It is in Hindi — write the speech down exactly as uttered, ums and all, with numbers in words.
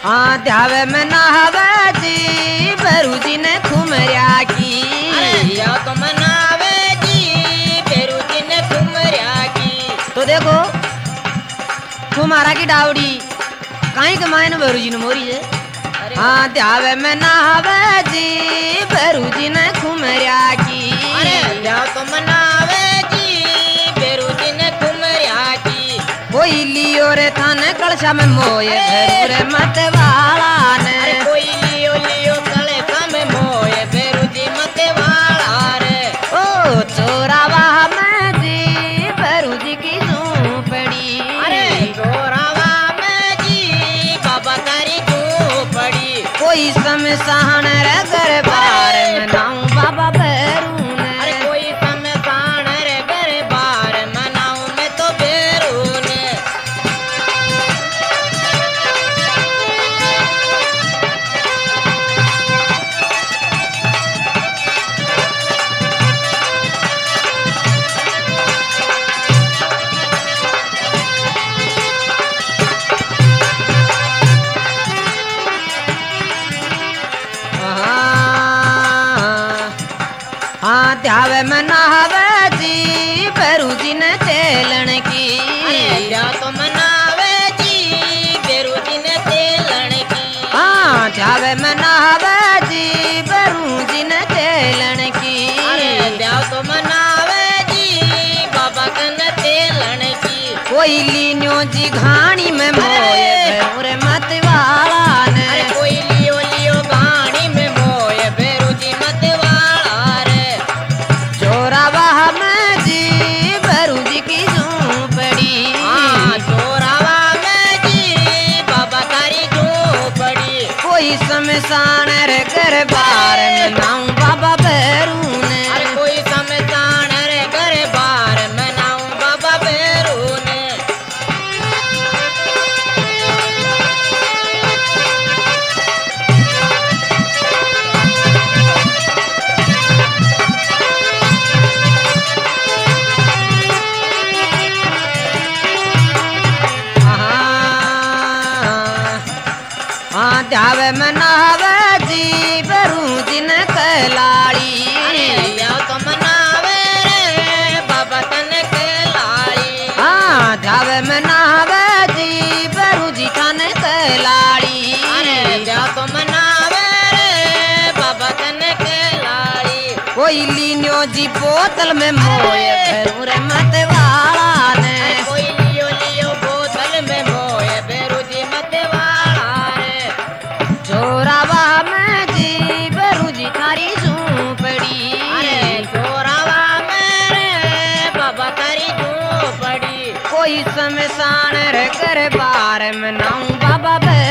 हाँ ध्यावे में नहावे जी भैरू जी ने खुमरिया की। क्या तो मनावे जी भैरू जी ने खुमरिया की। तो देखो कुमारा की डावड़ी कहीं कमाए न भैरू जी ने मोरी है। हाँ ध्यावे में नहावे जी भैरू जी ने खुमरिया की। क्या तो मनावे जी भैरू जी ने खुमरिया की। कोई लियो रे थाने कलशा में मोये भैरू रे मत वाला ने। कोई लियो लियो कलशा में मोये भैरू जी मत वाला रे। ओ चोरावा में जी भैरू जी की झोपड़ी। अरे चोरावा में जी बाबा तारी झोपड़ी। कोई शमशान रे घर बार में नाऊ बाबा भैरू ने। अरे कोई शमशान रे घर बार मनाऊं मैं तो भैरू ने। हाँ ध्यावे में नहावे जी भैरू जी ने तेलन की। क्या तो मनावे जी भैरू जी ने तेलन की। हाँ ध्यावे में नहावे जी भैरू जी ने तेलन की। क्या तो मनावे जी बाबा कन तेलन की। कोई लीन्यो जी घाणी में मोये भैरू रे मत वाला ने। कोई लियो लियो घाणी में मोये भैरू जी मत वाला रे। चोरावा में जी भैरू जी की झोपड़ी। हाँ चोरावा में जी बाबा तारी झोपड़ी। कोई शमशान रे घर बार में नाऊ बाबा भैरू ने। अरे कोई शमशान रे घर बार मनाऊं बाबा भैरू ने। हाँ ध्यावे में नहावे जी भैरू जी ने कैलाड़ी। क्या तो मनावे रे बाबा तन कैलाड़ी। हाँ ध्यावे में नहावे जी भैरू जी ने कैलाड़ी। क्या तो मनावे रे बाबा तन कैलाड़ी। कोई लीन्यो जी बोतल में मोये भैरू रे मत वाला ने। कोई लियो लियो बोतल में मोये भैरू जी मत वाला रे। चोरावा में जी भैरू जी थारी झोपड़ी। चोरावा में रे बाबा तारी झोपड़ी। कोई शमशान रे घर बार में नाऊ बाबा भैरू